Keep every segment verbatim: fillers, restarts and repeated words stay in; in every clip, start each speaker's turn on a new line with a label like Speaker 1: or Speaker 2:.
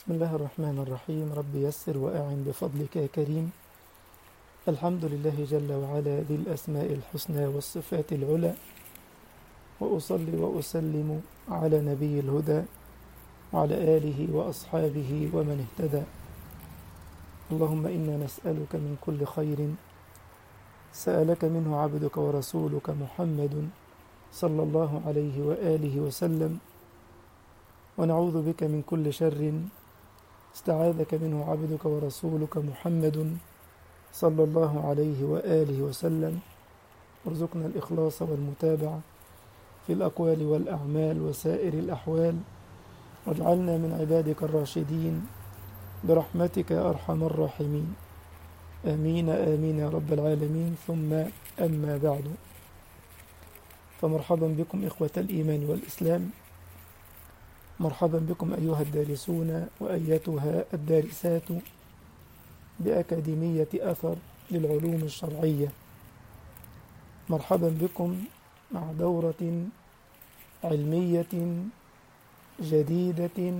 Speaker 1: بسم الله الرحمن الرحيم. رب يسر وأعن بفضلك يا كريم. الحمد لله جل وعلا ذي الأسماء الحسنى والصفات العلى، وأصلي وأسلم على نبي الهدى وعلى آله وأصحابه ومن اهتدى. اللهم إنا نسألك من كل خير سألك منه عبدك ورسولك محمد صلى الله عليه وآله وسلم، ونعوذ بك من كل شر استعاذك منه عبدك ورسولك محمد صلى الله عليه وآله وسلم. ارزقنا الإخلاص والمتابعة في الأقوال والأعمال وسائر الأحوال، واجعلنا من عبادك الراشدين برحمتك يا أرحم الراحمين. آمين آمين يا رب العالمين. ثم أما بعد، فمرحبا بكم إخوة الإيمان والإسلام، مرحبا بكم أيها الدارسون وأيتها الدارسات بأكاديمية أثر للعلوم الشرعية. مرحبا بكم مع دورة علمية جديدة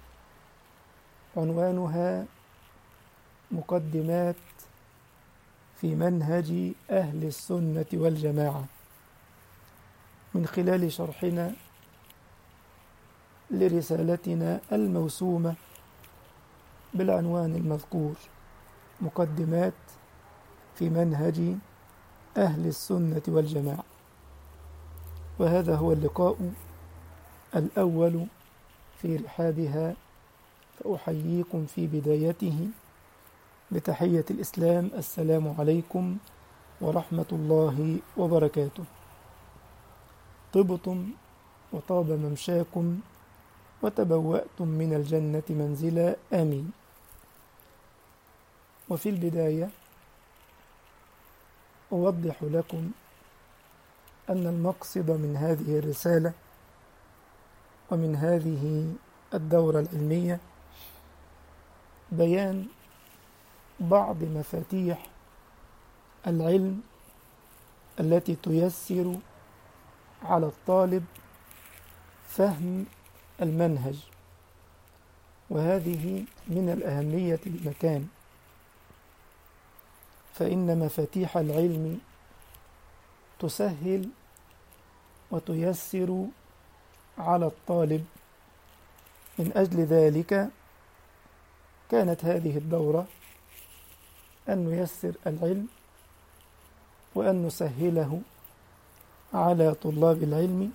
Speaker 1: عنوانها مقدمات في منهج أهل السنة والجماعة، من خلال شرحنا لرسالتنا الموسومة بالعنوان المذكور: مقدمات في منهج أهل السنة والجماعة. وهذا هو اللقاء الأول في رحابها، فأحييكم في بدايته بتحية الإسلام: السلام عليكم ورحمة الله وبركاته. طبتم وطاب ممشاكم وتبوأتم من الجنة منزلا، آمين. وفي البداية أوضح لكم أن المقصد من هذه الرسالة ومن هذه الدورة العلمية بيان بعض مفاتيح العلم التي تيسر على الطالب فهم المنهج، وهذه من الأهمية بمكان، فإن مفاتيح العلم تسهل وتيسر على الطالب. من أجل ذلك كانت هذه الدورة أن نيسر العلم وأن نسهله على طلاب العلم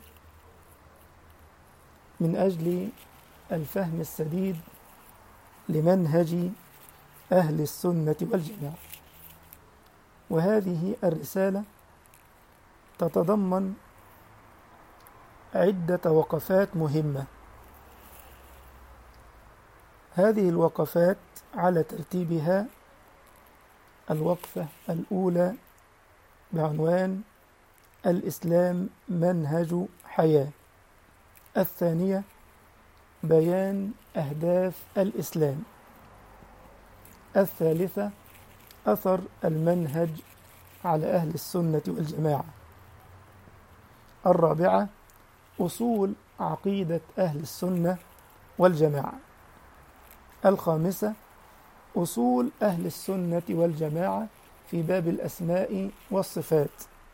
Speaker 1: من أجل الفهم السديد لمنهج أهل السنة والجماعة. وهذه الرسالة تتضمن عدة وقفات مهمة. هذه الوقفات على ترتيبها: الوقفة الأولى بعنوان الإسلام منهج حياة، الثانية بيان أهداف الإسلام، الثالثة أثر المنهج على أهل السنة والجماعة، الرابعة أصول عقيدة أهل السنة والجماعة، الخامسة أصول أهل السنة والجماعة في باب الأسماء والصفات،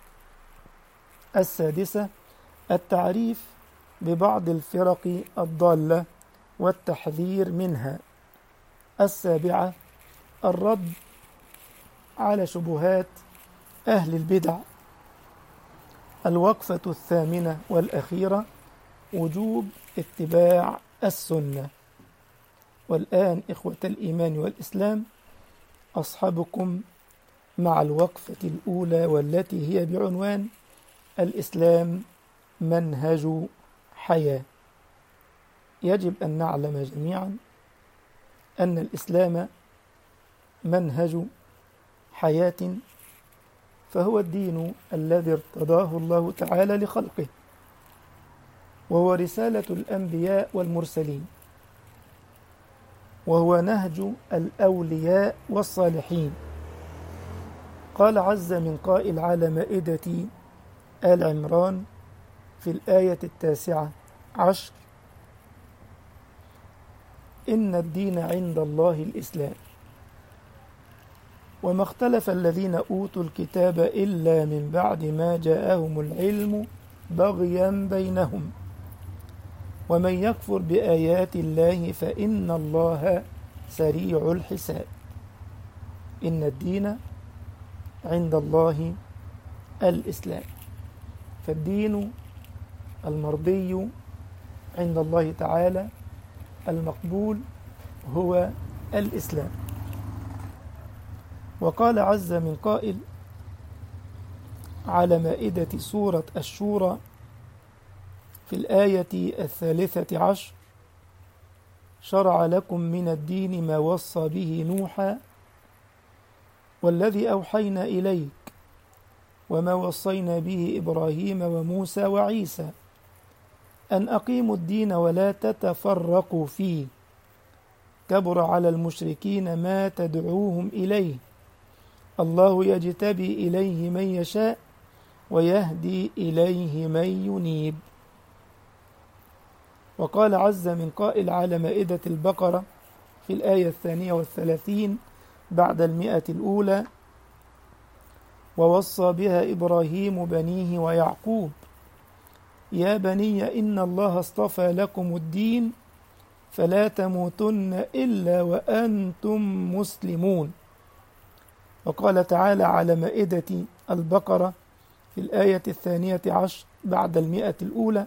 Speaker 1: السادسة التعريف ببعض الفرق الضالة والتحذير منها، السابعة الرد على شبهات أهل البدع، الوقفة الثامنة والأخيرة وجوب اتباع السنة. والآن إخوة الإيمان والإسلام، أصحابكم مع الوقفة الأولى، والتي هي بعنوان الإسلام منهج حياة. يجب أن نعلم جميعا أن الإسلام منهج حياة، فهو الدين الذي ارتضاه الله تعالى لخلقه، وهو رسالة الأنبياء والمرسلين، وهو نهج الأولياء والصالحين. قال عز من قائل على مائدة آل عمران في الآية التاسعة عشر: إن الدين عند الله الإسلام، وما اختلف الذين أوتوا الكتاب إلا من بعد ما جاءهم العلم بغيا بينهم، ومن يكفر بآيات الله فإن الله سريع الحساب. إن الدين عند الله الإسلام، فالدين المرضي عند الله تعالى المقبول هو الإسلام. وقال عز من قائل على مائدة سورة الشورى في الآية الثالثة عشر: شرع لكم من الدين ما وصى به نوحا والذي أوحينا إليك وما وصينا به إبراهيم وموسى وعيسى أن أقيموا الدين ولا تتفرقوا فيه، كبر على المشركين ما تدعوهم إليه، الله يجتبي إليه من يشاء ويهدي إليه من ينيب. وقال عز من قائل على مائدة البقرة في الآية الثانية والثلاثين بعد المئة الأولى: ووصى بها إبراهيم بنيه ويعقوب يا بني إن الله اصطفى لكم الدين فلا تموتن إلا وأنتم مسلمون. وقال تعالى على مائدة البقرة في الآية الثانية عشر بعد المئة الأولى: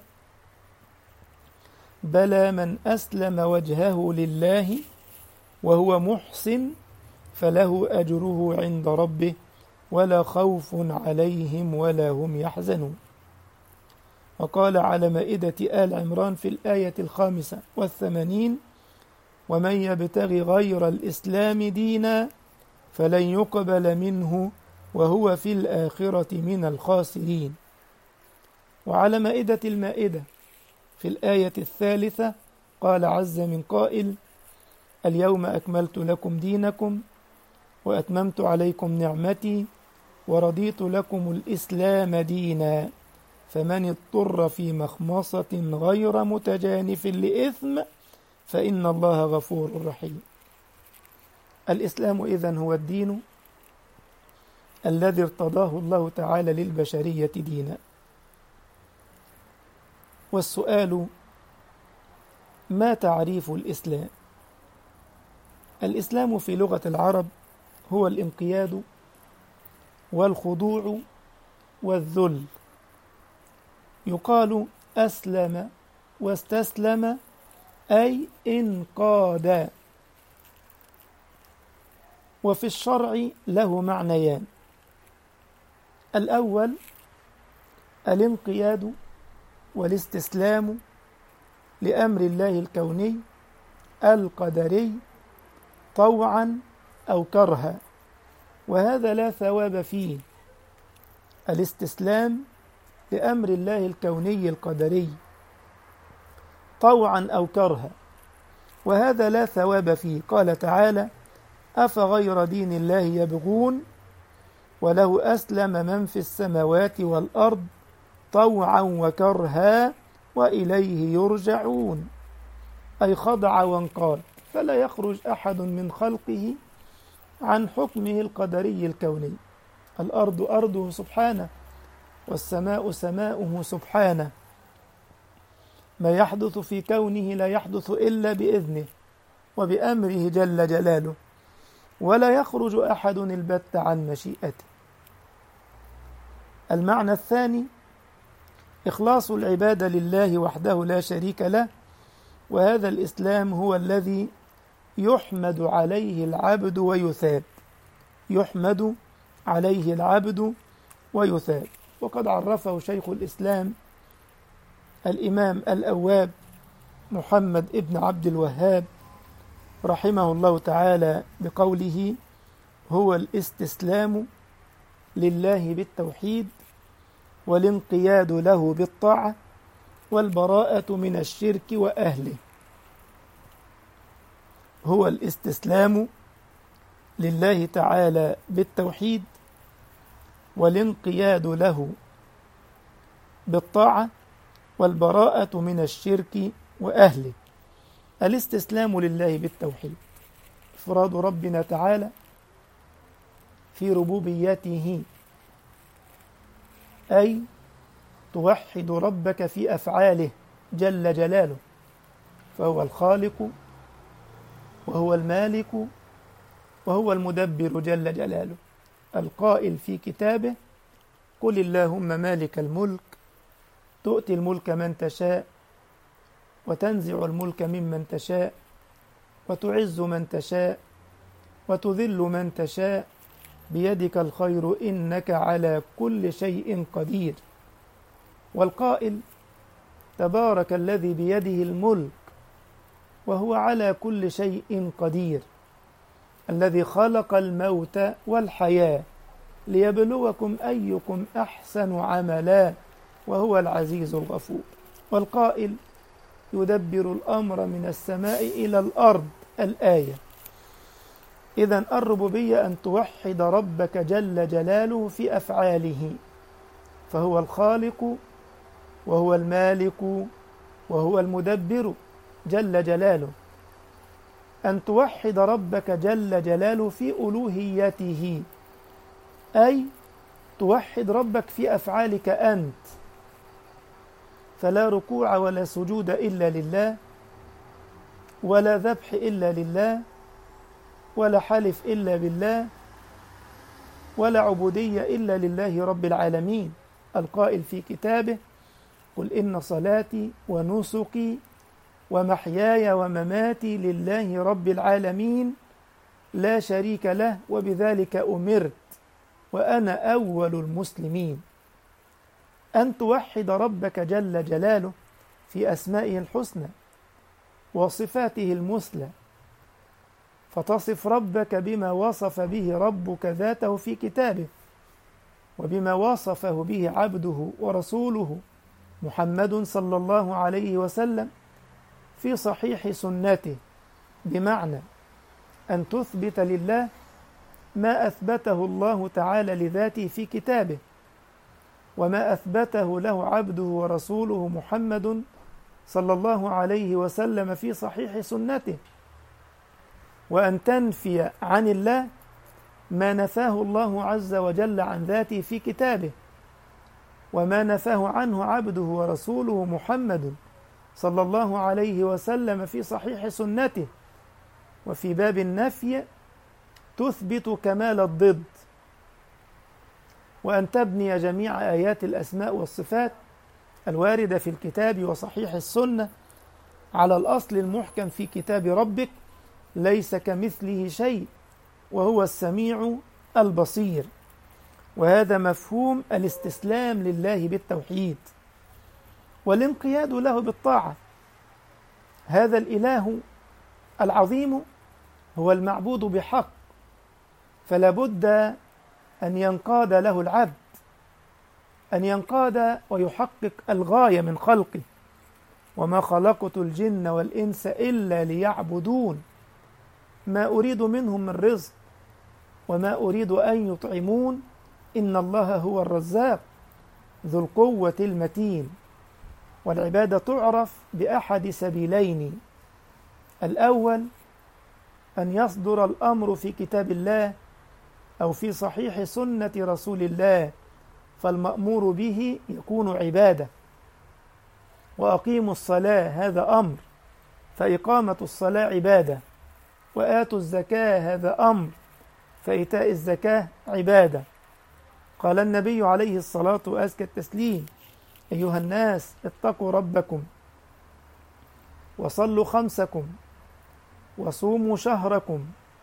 Speaker 1: بلى من أسلم وجهه لله وهو محسن فله أجره عند ربه ولا خوف عليهم ولا هم يحزنون. وقال على مائدة آل عمران في الآية الخامسة والثمانين: ومن يبتغي غير الإسلام دينا فلن يقبل منه وهو في الآخرة من الخاسرين. وعلى مائدة المائدة في الآية الثالثة قال عز من قائل: اليوم أكملت لكم دينكم وأتممت عليكم نعمتي ورضيت لكم الإسلام دينا فمن اضطر في مخمصة غير متجانف لإثم فإن الله غفور رحيم. الإسلام إذن هو الدين الذي ارتضاه الله تعالى للبشرية دينا. والسؤال: ما تعريف الإسلام؟ الإسلام في لغة العرب هو الانقياد والخضوع والذل. يقال أسلم واستسلم أي انقاد. وفي الشرع له معنيان: الأول الانقياد والاستسلام لأمر الله الكوني القدري طوعا أو كرها، وهذا لا ثواب فيه. الاستسلام لأمر الله الكوني القدري طوعا أو كرها، وهذا لا ثواب فيه. قال تعالى: أفغير دين الله يبغون وله أسلم من في السماوات والأرض طوعا وكرها وإليه يرجعون، أي خضع وانقاد، فلا يخرج أحد من خلقه عن حكمه القدري الكوني. الأرض أرضه سبحانه، والسماء سماؤه سبحانه، ما يحدث في كونه لا يحدث إلا بإذنه وبأمره جل جلاله، ولا يخرج أحد البت عن مشيئته. المعنى الثاني إخلاص العبادة لله وحده لا شريك له، وهذا الإسلام هو الذي يحمد عليه العبد ويثاب، يحمد عليه العبد ويثاب. وقد عرفه شيخ الإسلام الإمام الأواب محمد ابن عبد الوهاب رحمه الله تعالى بقوله: هو الاستسلام لله بالتوحيد والانقياد له بالطاعة والبراءة من الشرك وأهله. هو الاستسلام لله تعالى بالتوحيد والانقياد له بالطاعة والبراءة من الشرك وأهله. الاستسلام لله بالتوحيد، إفراد ربنا تعالى في ربوبيته، أي توحد ربك في أفعاله جل جلاله، فهو الخالق وهو المالك وهو المدبر جل جلاله، القائل في كتابه: قل اللهم مالك الملك تؤتي الملك من تشاء وتنزع الملك ممن تشاء وتعز من تشاء وتذل من تشاء بيدك الخير إنك على كل شيء قدير. والقائل: تبارك الذي بيده الملك وهو على كل شيء قدير، الذي خلق الموت والحياة ليبلوكم أيكم أحسن عملا وهو العزيز الغفور. والقائل: يدبر الأمر من السماء إلى الأرض، الآية. إذن الربوبية أن توحد ربك جل جلاله في أفعاله، فهو الخالق وهو المالك وهو المدبر جل جلاله. أن توحد ربك جل جلاله في ألوهيته، أي توحد ربك في أفعالك أنت، فلا ركوع ولا سجود إلا لله، ولا ذبح إلا لله، ولا حلف إلا بالله، ولا عبودية إلا لله رب العالمين، القائل في كتابه: قل إن صلاتي ونسكي ومحياي ومماتي لله رب العالمين لا شريك له وبذلك أمرت وأنا أول المسلمين. أن توحد ربك جل جلاله في أسمائه الحسنى وصفاته المثلى، فتصف ربك بما وصف به ربك ذاته في كتابه، وبما وصفه به عبده ورسوله محمد صلى الله عليه وسلم في صحيح سنته، بمعنى أن تثبت لله ما أثبته الله تعالى لذاته في كتابه، وما أثبته له عبده ورسوله محمد صلى الله عليه وسلم في صحيح سنته، وأن تنفي عن الله ما نفاه الله عز وجل عن ذاته في كتابه، وما نفاه عنه عبده ورسوله محمد صلى الله عليه وسلم في صحيح سنته. وفي باب النفي تثبت كمال الضد، وأن تبني جميع آيات الأسماء والصفات الواردة في الكتاب وصحيح السنة على الأصل المحكم في كتاب ربك: ليس كمثله شيء وهو السميع البصير. وهذا مفهوم الاستسلام لله بالتوحيد والانقياد له بالطاعة. هذا الإله العظيم هو المعبود بحق، فلا بد أن ينقاد له العبد، أن ينقاد ويحقق الغاية من خلقه: وما خلقت الجن والإنس إلا ليعبدون ما أريد منهم من رزق وما أريد أن يطعمون إن الله هو الرزاق ذو القوة المتين. والعبادة تعرف بأحد سبيلين: الأول أن يصدر الأمر في كتاب الله أو في صحيح سنة رسول الله، فالمأمور به يكون عبادة. وأقيموا الصلاة هذا أمر، فإقامة الصلاة عبادة. وآتوا الزكاة هذا أمر، فإيتاء الزكاة عبادة. قال النبي عليه الصلاة وأزكى التسليم: أيها الناس اتقوا ربكم وصلوا خمسكم وصوموا شهركم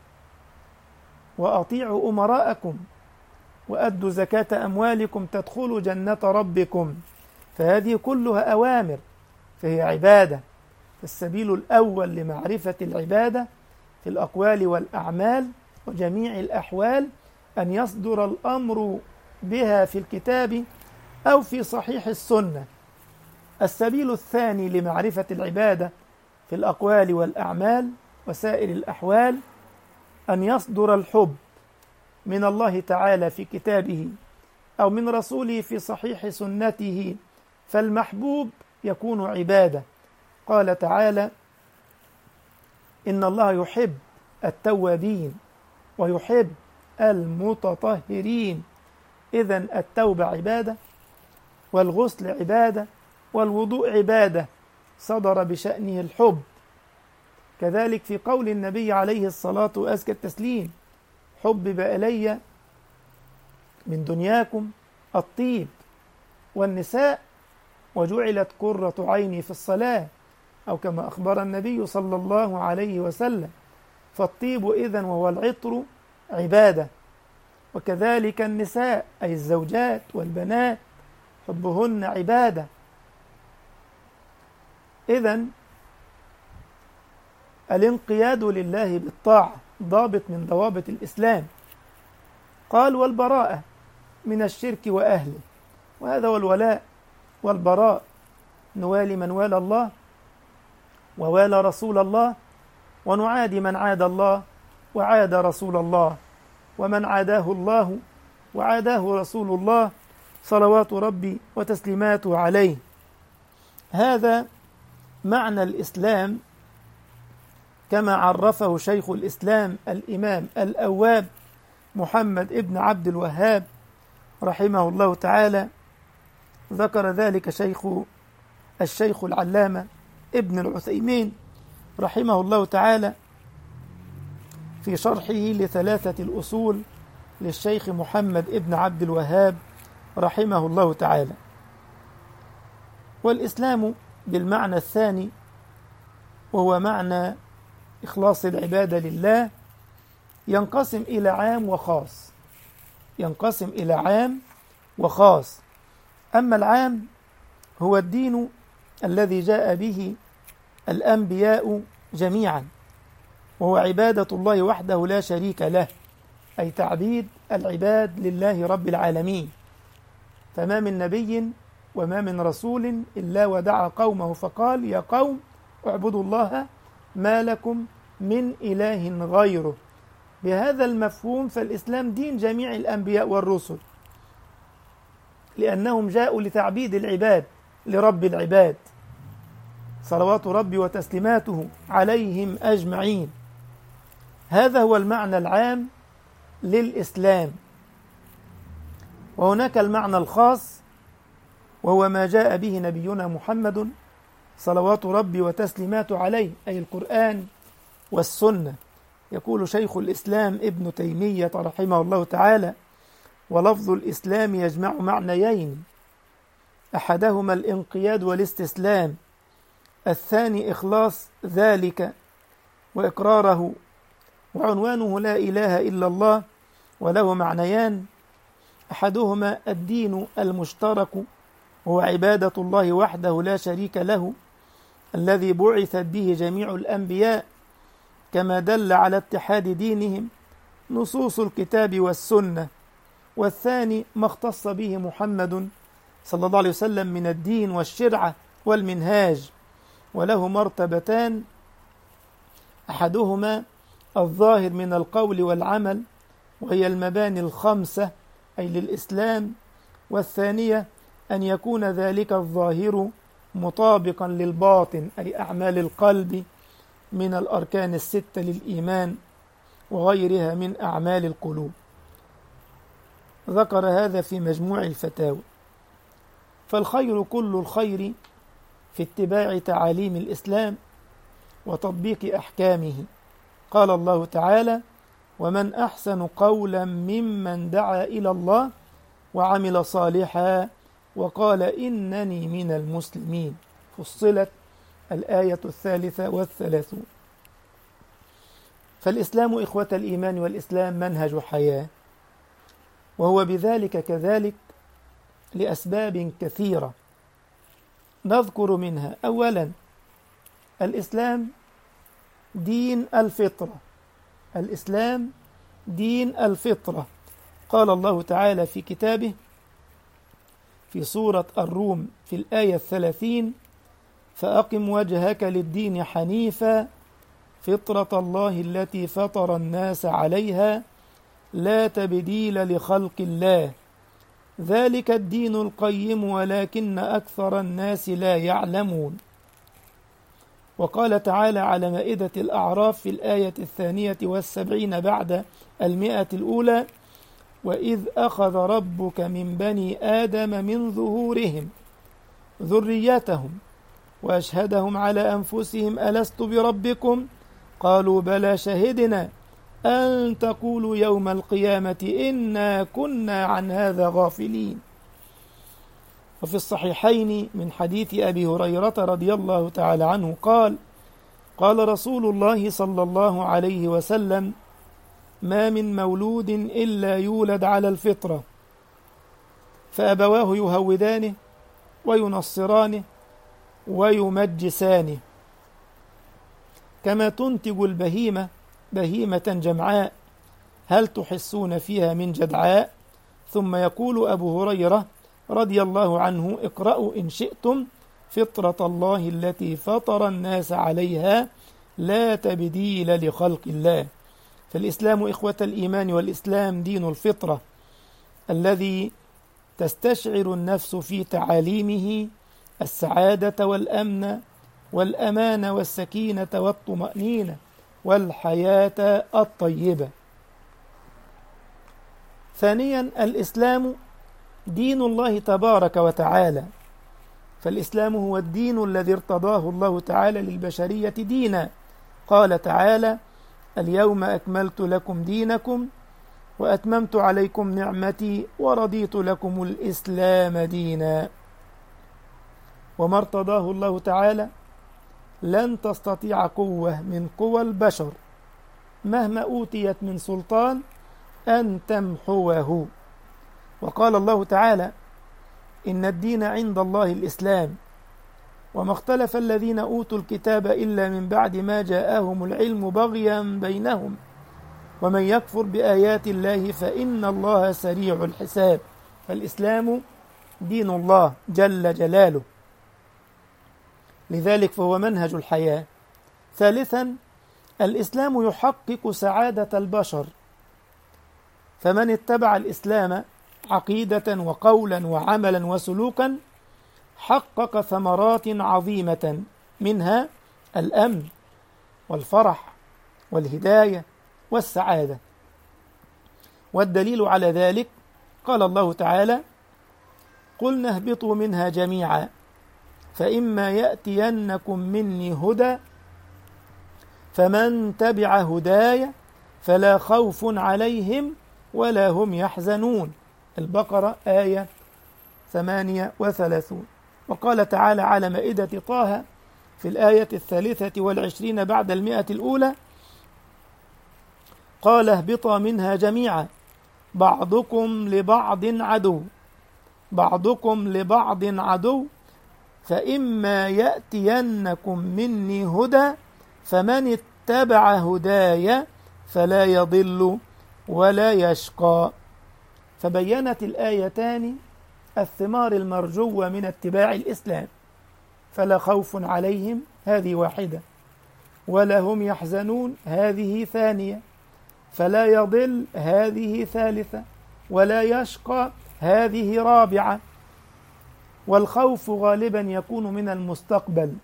Speaker 1: وأطيعوا أمراءكم وأدوا زكاة أموالكم تدخلوا جنة ربكم. فهذه كلها أوامر، فهي عبادة. السبيل الأول لمعرفة العبادة في الأقوال والأعمال وجميع الأحوال أن يصدر الأمر بها في الكتاب أو في صحيح السنة. السبيل الثاني لمعرفة العبادة في الأقوال والأعمال وسائر الأحوال أن يصدر الحب من الله تعالى في كتابه أو من رسوله في صحيح سنته، فالمحبوب يكون عبادة. قال تعالى: إن الله يحب التوابين ويحب المتطهرين. إذن التوبة عبادة، والغسل عبادة، والوضوء عبادة صدر بشأنه الحب. كذلك في قول النبي عليه الصلاة وأزكى التسليم: حبب إلي من دنياكم الطيب والنساء وجعلت قرة عيني في الصلاة، أو كما أخبر النبي صلى الله عليه وسلم. فالطيب إذن وهو العطر عبادة، وكذلك النساء أي الزوجات والبنات حبهن عبادة. إذن الانقياد لله بالطاعة ضابط من ضوابط الإسلام. قال: والبراءة من الشرك وأهله، وهذا هو الولاء والبراء، نوالي من والى الله ووالى رسول الله، ونعادي من عاد الله وعاد رسول الله، ومن عاداه الله وعاداه رسول الله صلوات ربي وتسليماته عليه. هذا معنى الإسلام كما عرفه شيخ الإسلام الإمام الأواب محمد ابن عبد الوهاب رحمه الله تعالى. ذكر ذلك شيخ الشيخ العلامة ابن العثيمين رحمه الله تعالى في شرحه لثلاثة الأصول للشيخ محمد ابن عبد الوهاب رحمه الله تعالى. والإسلام بالمعنى الثاني، وهو معنى إخلاص العبادة لله، ينقسم إلى عام وخاص. ينقسم إلى عام وخاص. أما العام هو الدين الذي جاء به الأنبياء جميعا، وهو عبادة الله وحده لا شريك له، أي تعبيد العباد لله رب العالمين. فما من نبي وما من رسول إلا ودعا قومه فقال: يا قوم اعبدوا الله ما لكم من إله غيره. بهذا المفهوم فالإسلام دين جميع الأنبياء والرسل، لأنهم جاءوا لتعبيد العباد لرب العباد صلوات ربي وتسليماته عليهم أجمعين. هذا هو المعنى العام للإسلام. وهناك المعنى الخاص، وهو ما جاء به نبينا محمد صلوات ربي وتسليماته عليه، أي القرآن والسنة. يقول شيخ الإسلام ابن تيمية رحمه الله تعالى: ولفظ الإسلام يجمع معنيين، أحدهما الانقياد والاستسلام، الثاني إخلاص ذلك وإقراره، وعنوانه لا إله إلا الله، وله معنيان: أحدهما الدين المشترك، هو عبادة الله وحده لا شريك له، الذي بعثت به جميع الأنبياء، كما دل على اتحاد دينهم نصوص الكتاب والسنة. والثاني ما اختص به محمد صلى الله عليه وسلم من الدين والشرعة والمنهاج، وله مرتبتان: أحدهما الظاهر من القول والعمل، وهي المباني الخمسة أي للإسلام، والثانية أن يكون ذلك الظاهر مطابقا للباطن أي أعمال القلب من الأركان الستة للإيمان وغيرها من أعمال القلوب. ذكر هذا في مجموع الفتاوى. فالخير كل الخير في اتباع تعاليم الإسلام وتطبيق أحكامه. قال الله تعالى: ومن أحسن قولا ممن دعا إلى الله وعمل صالحا وقال إنني من المسلمين. فصلت الآية الثالثة والثلاثون. فالإسلام إخوة الإيمان والإسلام منهج حياة، وهو بذلك كذلك لأسباب كثيرة نذكر منها: أولا الإسلام دين الفطرة. الإسلام دين الفطرة. قال الله تعالى في كتابه في سورة الروم في الآية الثلاثين: فأقم وجهك للدين حنيفا فطرة الله التي فطر الناس عليها لا تبديل لخلق الله ذلك الدين القيم ولكن أكثر الناس لا يعلمون. وقال تعالى على مائدة الأعراف في الآية الثانية والسبعين بعد المئة الأولى: وإذ أخذ ربك من بني آدم من ظهورهم ذريتهم وأشهدهم على أنفسهم ألست بربكم قالوا بلى شهدنا أن تقولوا يوم القيامة إنا كنا عن هذا غافلين. وفي الصحيحين من حديث أبي هريرة رضي الله تعالى عنه قال: قال رسول الله صلى الله عليه وسلم: ما من مولود إلا يولد على الفطرة فأبواه يهودانه وينصرانه ويمجسانه، كما تنتج البهيمة بهيمة جمعاء هل تحسون فيها من جدعاء. ثم يقول أبو هريرة رضي الله عنه: اقرأوا إن شئتم فطرة الله التي فطر الناس عليها لا تبديل لخلق الله. فالإسلام إخوة الإيمان والإسلام دين الفطرة الذي تستشعر النفس في تعاليمه السعادة والأمن والأمان والسكينة والطمأنينة والحياة الطيبة. ثانيا، الإسلام دين الله تبارك وتعالى، فالإسلام هو الدين الذي ارتضاه الله تعالى للبشرية دينا. قال تعالى: اليوم أكملت لكم دينكم وأتممت عليكم نعمتي ورضيت لكم الإسلام دينا. وما ارتضاه الله تعالى لن تستطيع قوة من قوى البشر مهما أوتيت من سلطان أن تمحوه. وقال الله تعالى: إن الدين عند الله الإسلام وما اختلف الذين أوتوا الكتاب إلا من بعد ما جاءهم العلم بغيا بينهم ومن يكفر بآيات الله فإن الله سريع الحساب. فالإسلام دين الله جل جلاله، لذلك فهو منهج الحياة. ثالثا، الإسلام يحقق سعادة البشر، فمن اتبع الإسلام عقيدة وقولا وعملا وسلوكا حقق ثمرات عظيمة، منها الأمن والفرح والهداية والسعادة. والدليل على ذلك قال الله تعالى: قلنا اهبطوا منها جميعا فإما يأتينكم مني هدى فمن تبع هداي فلا خوف عليهم ولا هم يحزنون. البقرة آية ثمانية وثلاثون. وقال تعالى على مائدة طه في الآية الثالثة والعشرين بعد المئة الأولى: قال اهبطا منها جميعا بعضكم لبعض عدو بعضكم لبعض عدو فإما يأتينكم مني هدى فمن اتبع هداي فلا يضل ولا يشقى. فبينت الآيتان الثمار المرجوة من اتباع الإسلام، فلا خوف عليهم هذه واحدة، ولا هم يحزنون هذه ثانية، فلا يضل هذه ثالثة، ولا يشقى هذه رابعة. والخوف غالبا يكون من المستقبل،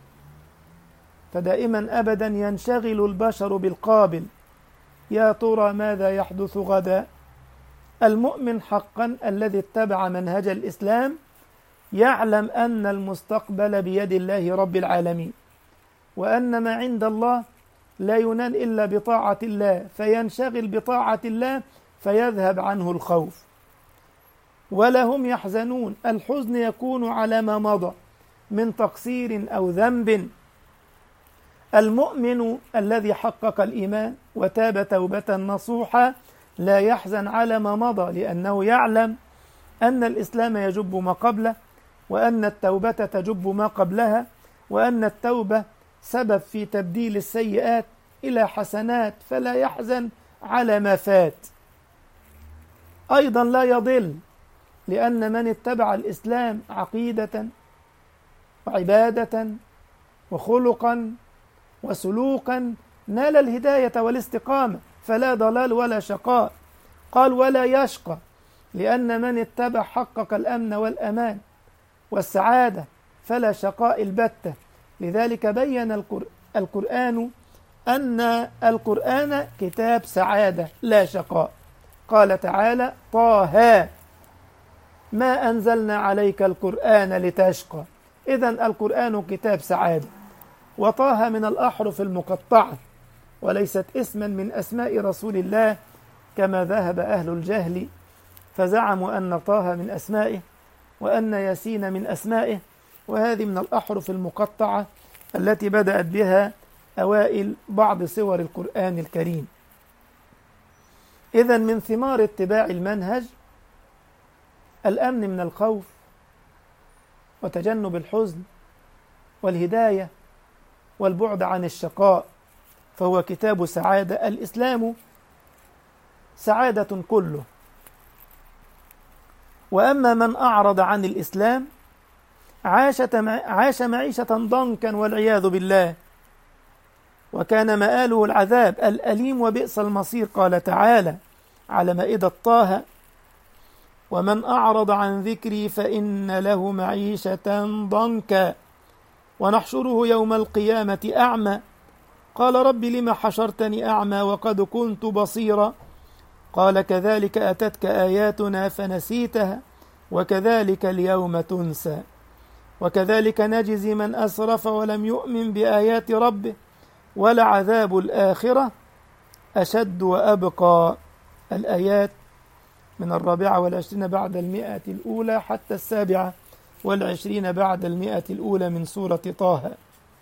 Speaker 1: فدائما أبدا ينشغل البشر بالقابل، يا ترى ماذا يحدث غدا. المؤمن حقا الذي اتبع منهج الإسلام يعلم أن المستقبل بيد الله رب العالمين، وأن ما عند الله لا ينال إلا بطاعة الله، فينشغل بطاعة الله فيذهب عنه الخوف. ولا هم يحزنون، الحزن يكون على ما مضى من تقصير أو ذنب. المؤمن الذي حقق الإيمان وتاب توبة نصوحا لا يحزن على ما مضى، لأنه يعلم أن الإسلام يجب ما قبله، وأن التوبة تجب ما قبلها، وأن التوبة سبب في تبديل السيئات إلى حسنات، فلا يحزن على ما فات. أيضا لا يضل، لأن من اتبع الإسلام عقيدة وعبادة وخلقا وسلوكا نال الهداية والاستقامة، فلا ضلال ولا شقاء. قال ولا يشقى، لأن من اتبع حقق الأمن والأمان والسعادة، فلا شقاء البتة. لذلك بين القرآن أن القرآن كتاب سعادة لا شقاء. قال تعالى: طه ما أنزلنا عليك القرآن لتشقى. إذن القرآن كتاب سعادة. وطه من الأحرف المقطعة وليست اسما من أسماء رسول الله كما ذهب أهل الجهل فزعموا أن طه من أسمائه وأن ياسين من أسمائه، وهذه من الأحرف المقطعة التي بدأت بها أوائل بعض سور القرآن الكريم. إذن من ثمار اتباع المنهج الأمن من الخوف وتجنب الحزن والهداية والبعد عن الشقاء، فهو كتاب سعادة. الإسلام سعادة كله. وأما من أعرض عن الإسلام عاش معيشة ضنكا والعياذ بالله، وكان مآله العذاب الأليم وبئس المصير. قال تعالى على مائدة طه: ومن أعرض عن ذكري فإن له معيشة ضنكا ونحشره يوم القيامة أعمى قال رب لم حشرتني أعمى وقد كنت بصيرا قال كذلك أتتك آياتنا فنسيتها وكذلك اليوم تنسى وكذلك نجزي من أسرف ولم يؤمن بآيات ربه ولعذاب الآخرة أشد وأبقى. الآيات من الرابعة والعشرين بعد المئة الأولى حتى السابعة والعشرين بعد المئة الأولى من سورة طه.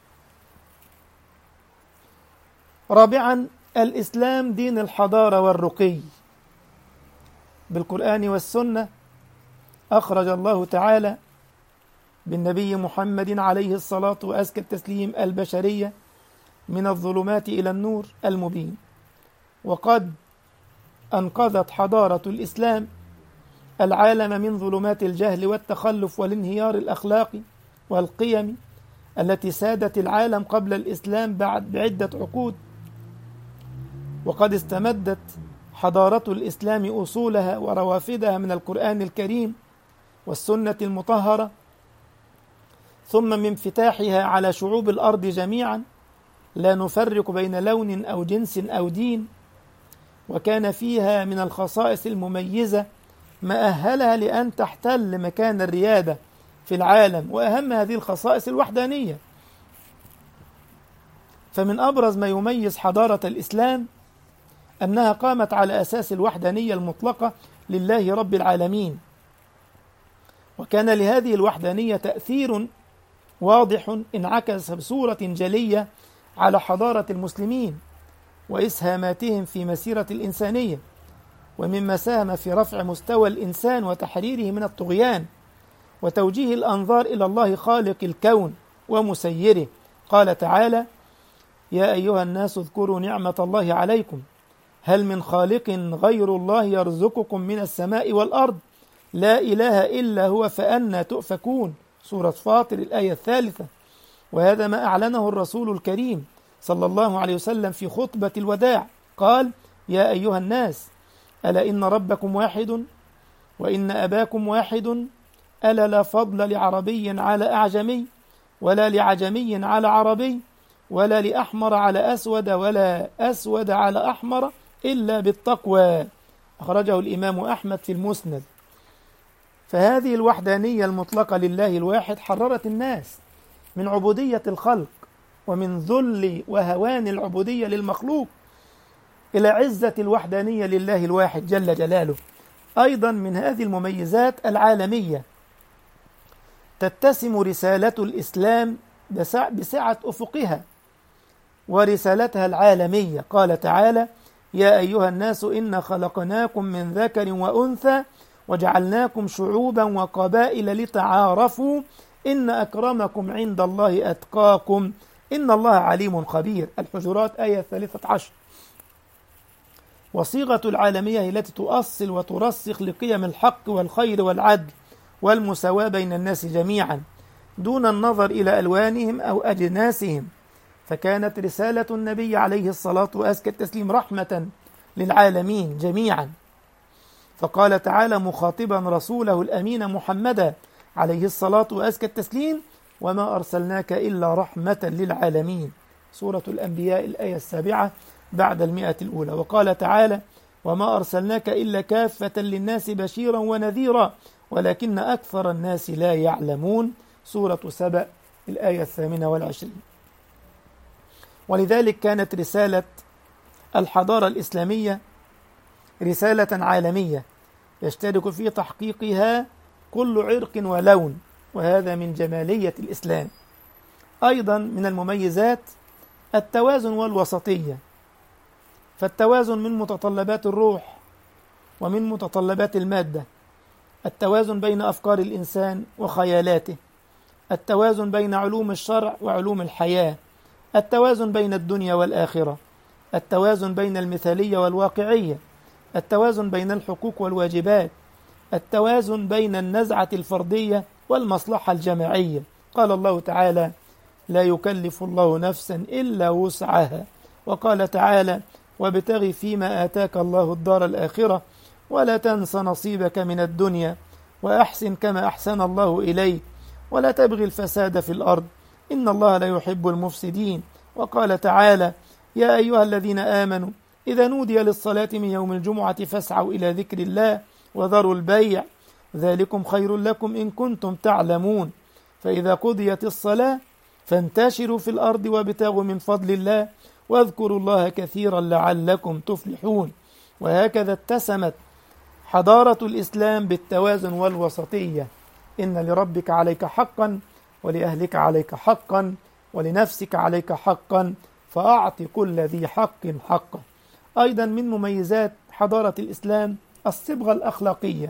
Speaker 1: رابعا، الإسلام دين الحضارة والرقي. بالقرآن والسنة أخرج الله تعالى بالنبي محمد عليه الصلاة وأزكى التسليم البشرية من الظلمات إلى النور المبين، وقد أنقذت حضارة الإسلام العالم من ظلمات الجهل والتخلف والانهيار الأخلاقي والقيمي التي سادت العالم قبل الإسلام بعد بعدة عقود. وقد استمدت حضارة الإسلام أصولها وروافدها من القرآن الكريم والسنة المطهرة، ثم من انفتاحها على شعوب الأرض جميعا لا نفرق بين لون أو جنس أو دين. وكان فيها من الخصائص المميزة ما أهلها لأن تحتل مكان الريادة في العالم، وأهم هذه الخصائص الوحدانية. فمن أبرز ما يميز حضارة الإسلام أنها قامت على أساس الوحدانية المطلقة لله رب العالمين، وكان لهذه الوحدانية تأثير واضح انعكس بصورة جلية على حضارة المسلمين وإسهاماتهم في مسيرة الإنسانية، ومما ساهم في رفع مستوى الإنسان وتحريره من الطغيان وتوجيه الأنظار إلى الله خالق الكون ومسيره. قال تعالى: يا أيها الناس اذكروا نعمة الله عليكم هل من خالق غير الله يرزقكم من السماء والأرض لا إله إلا هو فأنى تؤفكون. سورة فاطر الآية الثالثة. وهذا ما أعلنه الرسول الكريم صلى الله عليه وسلم في خطبة الوداع، قال: يا أيها الناس ألا إن ربكم واحد وإن أباكم واحد ألا لا فضل لعربي على أعجمي ولا لعجمي على عربي ولا لأحمر على أسود ولا أسود على أحمر إلا بالتقوى. أخرجه الإمام أحمد في المسند. فهذه الوحدانية المطلقة لله الواحد حررت الناس من عبودية الخلق ومن ذل وهوان العبودية للمخلوق إلى عزة الوحدانية لله الواحد جل جلاله. أيضا من هذه المميزات العالمية تتسم رسالة الإسلام بسعة أفقها ورسالتها العالمية. قال تعالى: يا أيها الناس إنا خلقناكم من ذكر وأنثى وجعلناكم شعوبا وقبائل لتعارفوا إن أكرمكم عند الله أتقاكم إن الله عليم خبير. الحجرات آية ثلاثة عشر. وصيغة العالمية هي التي تؤصل وترسخ لقيم الحق والخير والعدل والمساواة بين الناس جميعا دون النظر إلى ألوانهم أو أجناسهم. فكانت رسالة النبي عليه الصلاة وأزكى التسليم رحمة للعالمين جميعا. فقال تعالى مخاطبا رسوله الأمين محمدا عليه الصلاة وأزكى التسليم: وما أرسلناك إلا رحمة للعالمين. سورة الأنبياء الآية السابعة بعد المئة الأولى. وقال تعالى: وما أرسلناك إلا كافة للناس بشيرا ونذيرا ولكن أكثر الناس لا يعلمون. سورة سبأ الآية الثامنة والعشرين. ولذلك كانت رسالة الحضارة الإسلامية رسالة عالمية يشترك في تحقيقها كل عرق ولون، وهذا من جمالية الإسلام. أيضا من المميزات التوازن والوسطية، فالتوازن من متطلبات الروح ومن متطلبات المادة، التوازن بين أفكار الإنسان وخيالاته، التوازن بين علوم الشرع وعلوم الحياة، التوازن بين الدنيا والآخرة، التوازن بين المثالية والواقعية، التوازن بين الحقوق والواجبات، التوازن بين النزعة الفردية والمصلحة الجماعية. قال الله تعالى: لا يكلف الله نفسا إلا وسعها. وقال تعالى: وابتغ فيما آتاك الله الدار الآخرة ولا تنس نصيبك من الدنيا وأحسن كما أحسن الله إليك ولا تبغي الفساد في الأرض إن الله لا يحب المفسدين. وقال تعالى: يا أيها الذين آمنوا إذا نودي للصلاة من يوم الجمعة فاسعوا إلى ذكر الله وذروا البيع ذلكم خير لكم إن كنتم تعلمون. فإذا قضيت الصلاة فانتشروا في الأرض وابتغوا من فضل الله واذكروا الله كثيرا لعلكم تفلحون. وهكذا اتسمت حضارة الإسلام بالتوازن والوسطية. إن لربك عليك حقا ولأهلك عليك حقا ولنفسك عليك حقا فأعط كل ذي حق حقه. أيضا من مميزات حضارة الإسلام الصبغة الأخلاقية،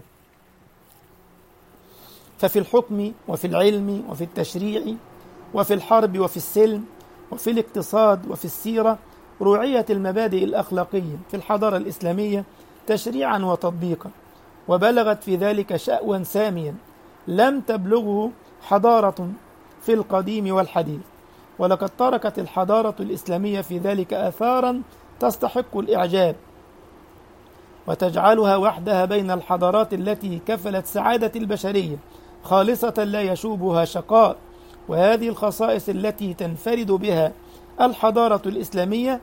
Speaker 1: ففي الحكم وفي العلم وفي التشريع وفي الحرب وفي السلم وفي الاقتصاد وفي السيرة روعية المبادئ الأخلاقية في الحضارة الإسلامية تشريعا وتطبيقا، وبلغت في ذلك شأوا ساميا لم تبلغه حضارة في القديم والحديث. ولقد تركت الحضارة الإسلامية في ذلك آثارا تستحق الإعجاب وتجعلها وحدها بين الحضارات التي كفلت سعادة البشرية خالصة لا يشوبها شقاء. وهذه الخصائص التي تنفرد بها الحضارة الإسلامية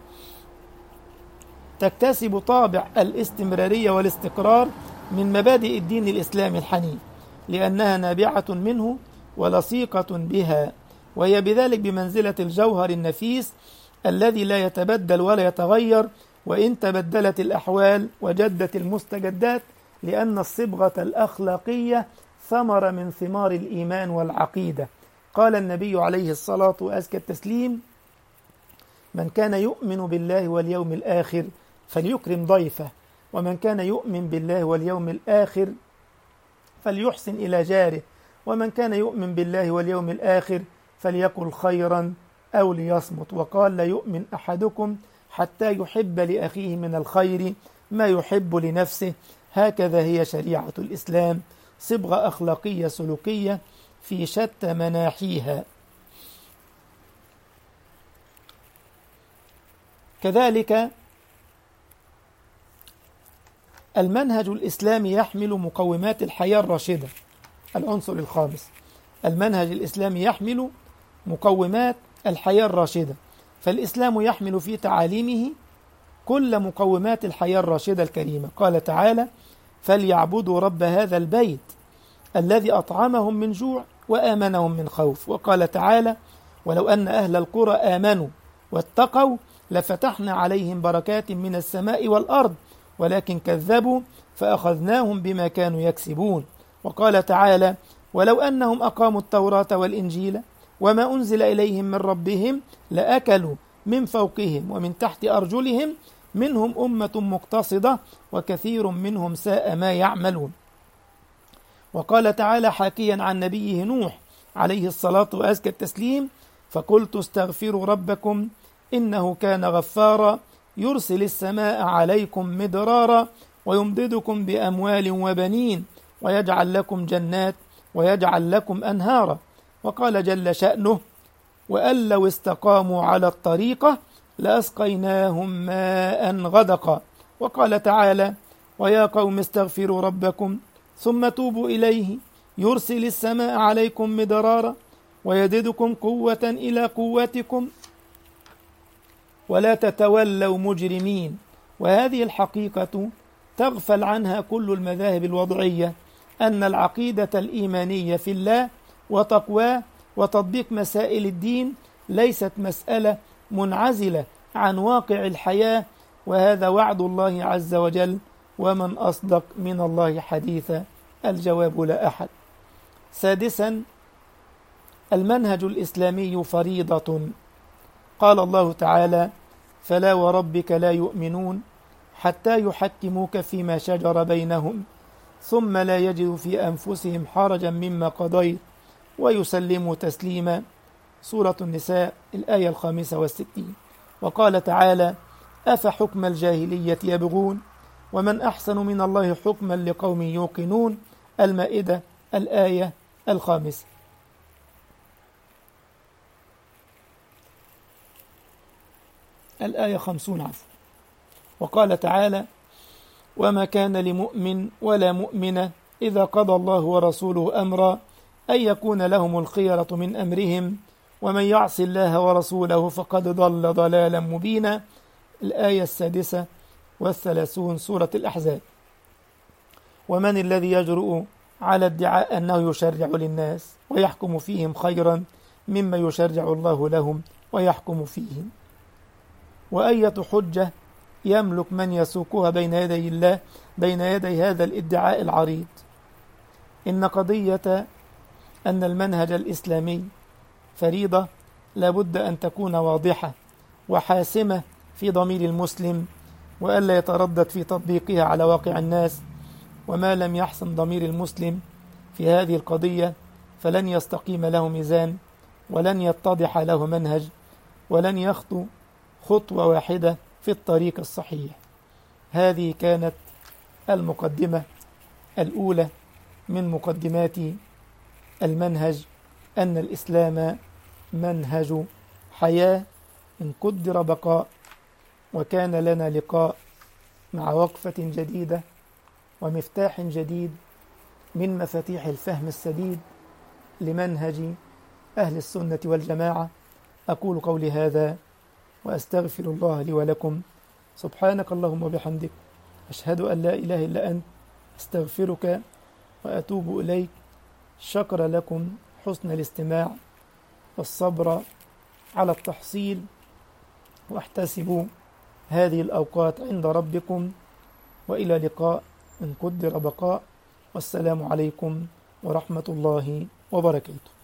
Speaker 1: تكتسب طابع الاستمرارية والاستقرار من مبادئ الدين الإسلامي الحنيف، لأنها نابعة منه ولصيقة بها، وهي بذلك بمنزلة الجوهر النفيس الذي لا يتبدل ولا يتغير وإن تبدلت الأحوال وجدت المستجدات، لأن الصبغة الأخلاقية ثمرة من ثمار الإيمان والعقيدة. قال النبي عليه الصلاة وأزكى التسليم: من كان يؤمن بالله واليوم الآخر فليكرم ضيفه، ومن كان يؤمن بالله واليوم الآخر فليحسن إلى جاره، ومن كان يؤمن بالله واليوم الآخر فليقل خيرا أو ليصمت. وقال: لا يؤمن أحدكم حتى يحب لأخيه من الخير ما يحب لنفسه. هكذا هي شريعة الإسلام، صبغة أخلاقية سلوكية في شتى مناحيها. كذلك المنهج الإسلامي يحمل مقومات الحياة الراشدة. العنصر الخامس: المنهج الإسلامي يحمل مقومات الحياة الراشدة، فالإسلام يحمل في تعاليمه كل مقومات الحياة الراشدة الكريمة. قال تعالى: فليعبدوا رب هذا البيت الذي أطعمهم من جوع وآمنهم من خوف. وقال تعالى: ولو أن أهل القرى آمنوا واتقوا لفتحنا عليهم بركات من السماء والأرض ولكن كذبوا فأخذناهم بما كانوا يكسبون. وقال تعالى: ولو أنهم أقاموا التوراة والإنجيل وما أنزل إليهم من ربهم لأكلوا من فوقهم ومن تحت أرجلهم منهم أمة مقتصدة وكثير منهم ساء ما يعملون. وقال تعالى حاكيا عن نبيه نوح عليه الصلاة وأزكى التسليم: فقلت استغفروا ربكم إنه كان غفارا يرسل السماء عليكم مدرارا ويمددكم بأموال وبنين ويجعل لكم جنات ويجعل لكم أنهارا. وقال جل شأنه: وأن لو استقاموا على الطريقة لأسقيناهم ماء غدقا. وقال تعالى: ويا قوم استغفروا ربكم ثم توبوا إليه يرسل السماء عليكم مدرارا ويزدكم قوة إلى قوتكم ولا تتولوا مجرمين. وهذه الحقيقة تغفل عنها كل المذاهب الوضعية، أن العقيدة الإيمانية في الله وتقواه وتطبيق مسائل الدين ليست مسألة منعزلة عن واقع الحياة، وهذا وعد الله عز وجل، ومن أصدق من الله حديثا؟ الجواب لا أحد. سادسا، المنهج الإسلامي فريضة. قال الله تعالى: فلا وربك لا يؤمنون حتى يحكموك فيما شجر بينهم ثم لا يجدوا في أنفسهم حرجا مما قضيت ويسلموا تسليما. سورة النساء الآية الخامسة والستين. وقال تعالى: أفحكم الجاهلية يبغون ومن أحسن من الله حكما لقوم يوقنون. المائدة الآية الخامسة. الآية خمسون عفوا. وقال تعالى: وما كان لمؤمن ولا مؤمنة إذا قضى الله ورسوله أمرا أن يكون لهم الخيرة من أمرهم ومن يعص الله ورسوله فقد ضل ضلالا مبينا. الآية السادسة والثلاثون، سورة الأحزاب. ومن الذي يجرؤ على ادعاء أنه يشرع للناس ويحكم فيهم خيرا مما يشرع الله لهم ويحكم فيهم؟ وأية حجة يملك من يسوقها بين يدي الله بين يدي هذا الادعاء العريض؟ إن قضية أن المنهج الإسلامي فريضة لابد أن تكون واضحة وحاسمة في ضمير المسلم، وألا يتردد في تطبيقها على واقع الناس. وما لم يحسن ضمير المسلم في هذه القضية فلن يستقيم له ميزان، ولن يتضح له منهج، ولن يخطو خطوة واحدة في الطريق الصحيح. هذه كانت المقدمة الأولى من مقدمات المنهج، أن الإسلام منهج حياة إن قدر بقاء. وكان لنا لقاء مع وقفة جديدة ومفتاح جديد من مفاتيح الفهم السديد لمنهج أهل السنة والجماعة. أقول قولي هذا وأستغفر الله لي ولكم. سبحانك اللهم وبحمدك، أشهد أن لا إله إلا أنت، أستغفرك وأتوب إليك. شكر لكم حسن الاستماع والصبر على التحصيل، واحتسبوا هذه الأوقات عند ربكم، وإلى لقاء إن قدر بقاء. والسلام عليكم ورحمة الله وبركاته.